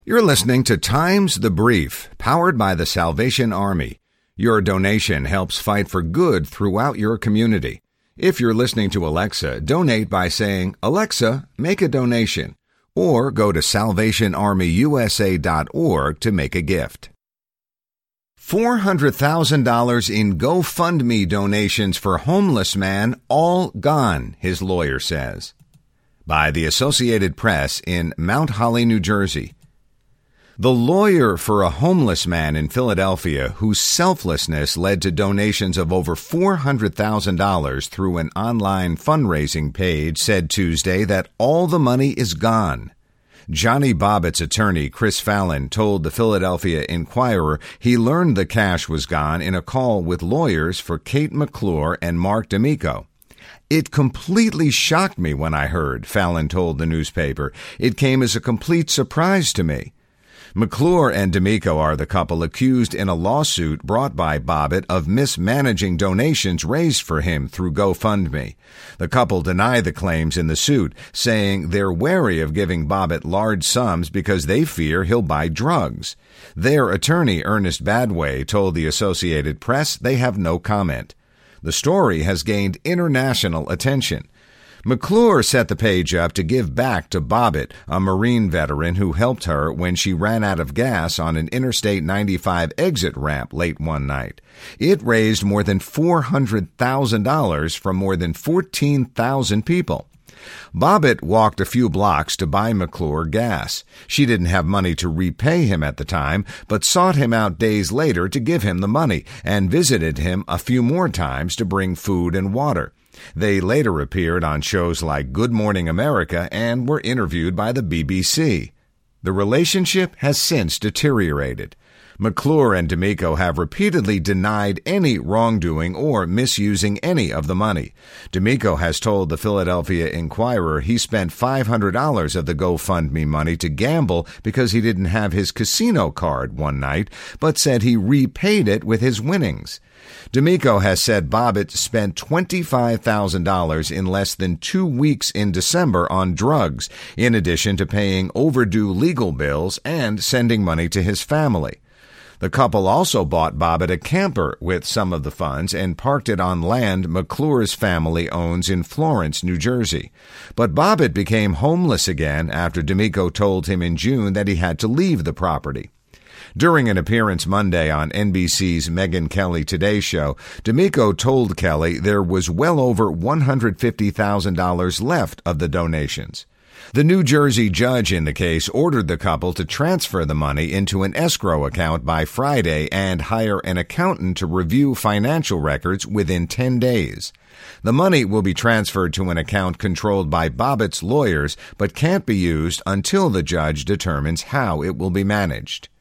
You're listening to Times the Brief, powered by the Salvation Army. Your donation helps fight for good throughout your community. If you're listening to Alexa, donate by saying, "Alexa, make a donation," or go to salvationarmyusa.org to make a gift. $400,000 in GoFundMe donations for homeless man all gone, his lawyer says. By the Associated Press in Mount Holly, New Jersey. The lawyer for a homeless man in Philadelphia whose selflessness led to donations of over $400,000 through an online fundraising page said Tuesday that all the money is gone. Johnny Bobbitt's attorney, Chris Fallon, told the Philadelphia Inquirer he learned the cash was gone in a call with lawyers for Kate McClure and Mark D'Amico. "It completely shocked me when I heard," Fallon told the newspaper. "It came as a complete surprise to me." McClure and D'Amico are the couple accused in a lawsuit brought by Bobbitt of mismanaging donations raised for him through GoFundMe. The couple deny the claims in the suit, saying they're wary of giving Bobbitt large sums because they fear he'll buy drugs. Their attorney, Ernest Badway, told the Associated Press they have no comment. The story has gained international attention. McClure set the page up to give back to Bobbitt, a Marine veteran who helped her when she ran out of gas on an Interstate 95 exit ramp late one night. It raised more than $400,000 from more than 14,000 people. Bobbitt walked a few blocks to buy McClure gas. She didn't have money to repay him at the time, but sought him out days later to give him the money and visited him a few more times to bring food and water. They later appeared on shows like Good Morning America and were interviewed by the BBC. The relationship has since deteriorated. McClure and D'Amico have repeatedly denied any wrongdoing or misusing any of the money. D'Amico has told the Philadelphia Inquirer he spent $500 of the GoFundMe money to gamble because he didn't have his casino card one night, but said he repaid it with his winnings. D'Amico has said Bobbitt spent $25,000 in less than 2 weeks in December on drugs, in addition to paying overdue legal bills and sending money to his family. The couple also bought Bobbitt a camper with some of the funds and parked it on land McClure's family owns in Florence, New Jersey. But Bobbitt became homeless again after D'Amico told him in June that he had to leave the property. During an appearance Monday on NBC's Megyn Kelly Today show, D'Amico told Kelly there was well over $150,000 left of the donations. The New Jersey judge in the case ordered the couple to transfer the money into an escrow account by Friday and hire an accountant to review financial records within 10 days. The money will be transferred to an account controlled by Bobbitt's lawyers, but can't be used until the judge determines how it will be managed.